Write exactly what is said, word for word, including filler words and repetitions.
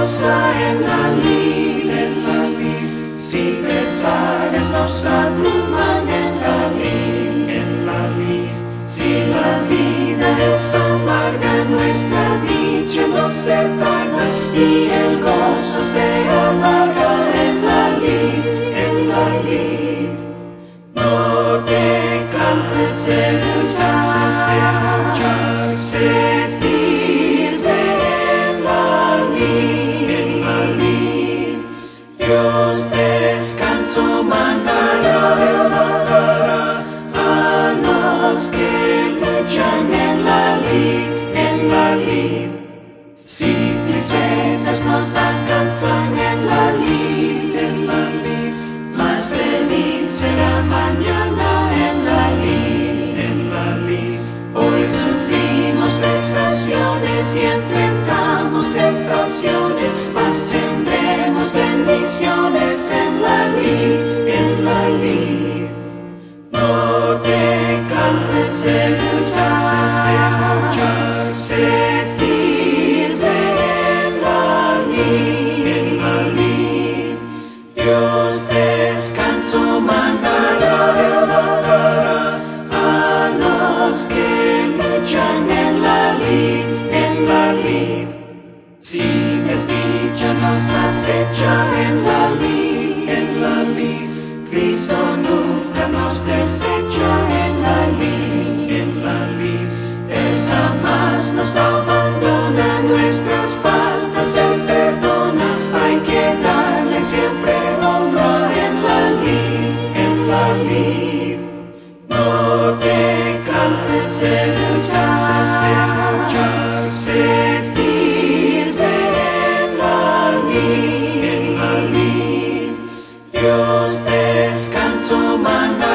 reposa en la lid, en la lid. Si pesares nos abruman en la lid, en la lid. Si la vida es amarga, nuestra dicha no se tarda y el gozo se alarga en la lid, en la lid. No te canses de luchar, sé firme en la lid, en la lid. Dios descanso mandará, mandará a los que luchan en la lid, en la lid. Si tristezas nos alcanzan en la lid, en la lid, más feliz será mañana en la lid, en la lid. Hoy sufrimos tentaciones y enfrentamos tentaciones, mas tendremos bendiciones en la lid, en la lid. No te canses de luchar, sé firme en la lid, en la lid. Dios descanso mandará, mandará a los que luchan en la lid, en la lid. Si desdicha nos acecha en la lid, en la lid. Cristo nunca nos desecha en la lid, en la lid. Él jamás nos abandona, nuestras faltas Él perdona. Hay que darle siempre honra en la lid, en la lid. No te canses de luchar, sé firme en la lid, en la lid. Dios descanso manda.